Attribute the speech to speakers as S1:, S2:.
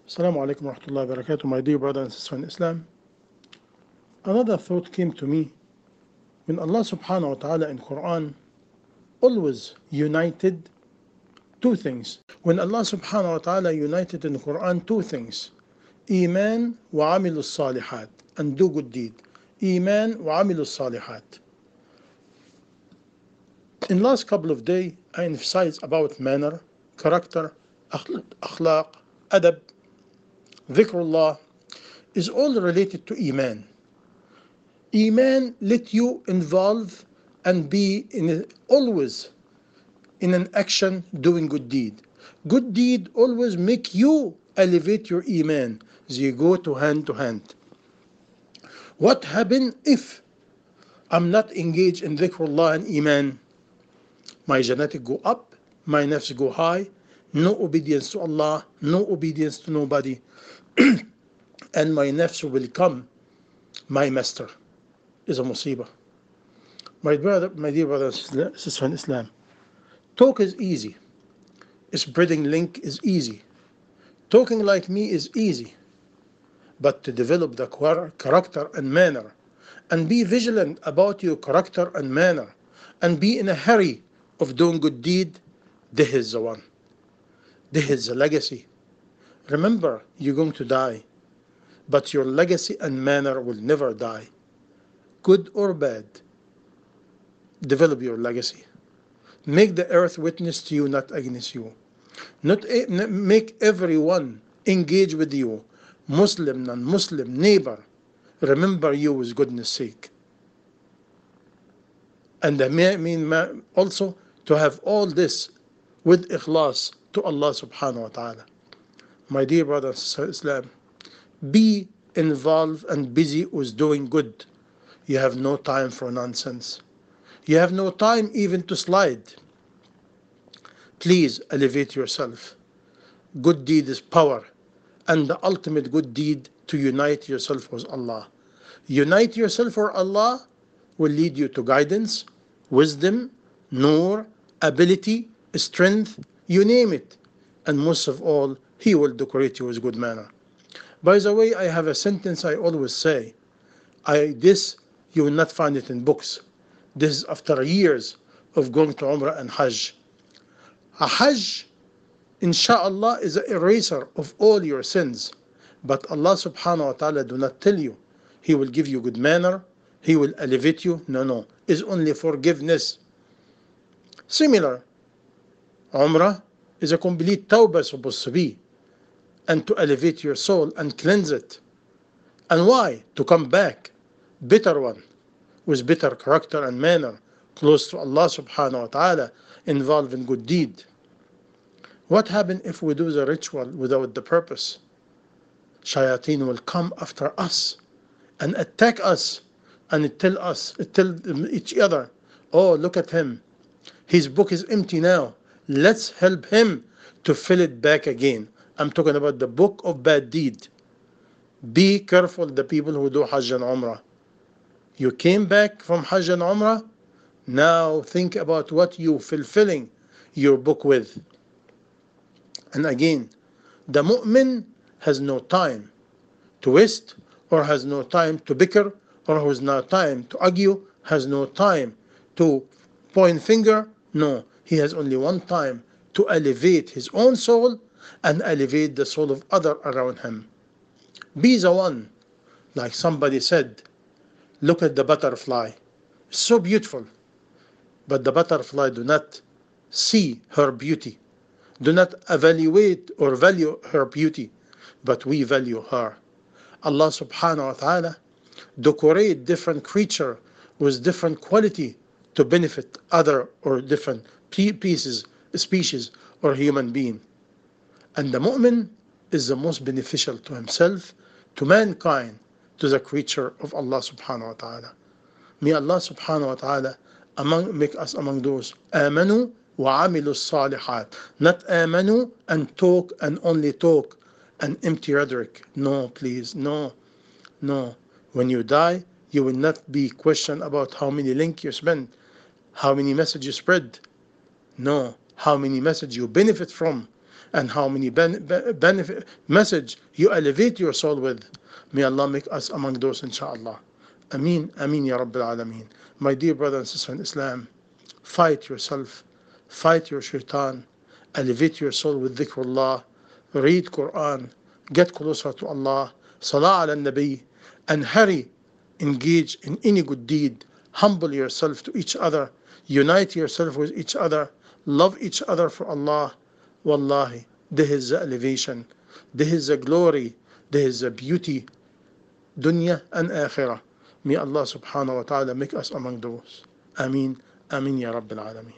S1: Assalamu alaikum wa rahmatullahi wa barakatuh, my dear brother and sister in Islam. Another thought came to me when Allah subhanahu wa ta'ala in Quran always united two things. When Allah subhanahu wa ta'ala united in Quran two things, Iman wa amilu salihat, and do good deed. Iman wa amilu salihat. In last couple of days, I emphasized about manner, character, akhlaq, adab, dhikrullah is all related to Iman. Iman let you involve and be always in an action doing good deed. Good deed always make you elevate your Iman. They go to hand. What happen if I'm not engaged in dhikrullah and Iman? My genetic go up, my nafs go high, no obedience to Allah, no obedience to nobody, and my nafs will become my master. Is a musibah. My dear brother and sister in Islam, talk is easy. Spreading link is easy. Talking like me is easy. But to develop the character and manner, and be vigilant about your character and manner, and be in a hurry of doing good deed, this is the one. This is the legacy. Remember, you're going to die, but your legacy and manner will never die. Good or bad, develop your legacy. Make the earth witness to you, not against you. Not make everyone engage with you, Muslim, non-Muslim, neighbor. Remember you with goodness sake. And also to have all this with ikhlas to Allah subhanahu wa ta'ala. My dear brothers and sisters in Islam, be involved and busy with doing good. You have no time for nonsense. You have no time even to slide. Please elevate yourself. Good deed is power, and the ultimate good deed to unite yourself with Allah. Unite yourself for Allah will lead you to guidance, wisdom, nur, ability, strength, you name it. And most of all, He will decorate you with good manner. By the way, I have a sentence I always say. This you will not find it in books. This is after years of going to Umrah and Hajj. A Hajj, inshallah, is an eraser of all your sins. But Allah subhanahu wa ta'ala do not tell you He will give you good manner, He will elevate you. No. It's only forgiveness. Similar, Umrah is a complete tawbah supposed to be, and to elevate your soul and cleanse it. And why? To come back, better one, with better character and manner, close to Allah subhanahu wa ta'ala, involved in good deed. What happens if we do the ritual without the purpose? Shayateen will come after us and attack us and tell each other, oh, look at him. His book is empty now. Let's help him to fill it back again. I'm talking about the book of bad deed. Be careful, the people who do Hajj and Umrah. You came back from Hajj and Umrah, now think about what you fulfilling your book with. And again, the mu'min has no time to waste, or has no time to bicker, or has no time to argue, has no time to point finger. No, he has only one time to elevate his own soul and elevate the soul of others around him. Be the one, like somebody said, look at the butterfly. It's so beautiful. But the butterfly do not see her beauty, do not evaluate or value her beauty, but we value her. Allah subhanahu wa ta'ala decorate different creature with different quality to benefit other or different species or human being. And the mu'min is the most beneficial to himself, to mankind, to the creature of Allah subhanahu wa ta'ala. May Allah subhanahu wa ta'ala make us among those amanu wa amilu salihat. Not amanu and talk and only talk and empty rhetoric. No, please, no. When you die, you will not be questioned about how many links you spend, how many messages you spread. No, how many messages you benefit from. and how many benefit message you elevate your soul with. May Allah make us among those, inshallah. Ameen, Ameen Ya Rabbil Alameen. My dear brother and sister in Islam, fight yourself, fight your shaitan, elevate your soul with dhikrullah, read Quran, get closer to Allah, salah ala nabi, and hurry, engage in any good deed, humble yourself to each other, unite yourself with each other, love each other for Allah. Wallahi, this is the elevation, this is the glory, this is the beauty, dunya and akhirah. May Allah subhanahu wa ta'ala make us among those. Ameen, Ameen Ya Rabbil Alameen.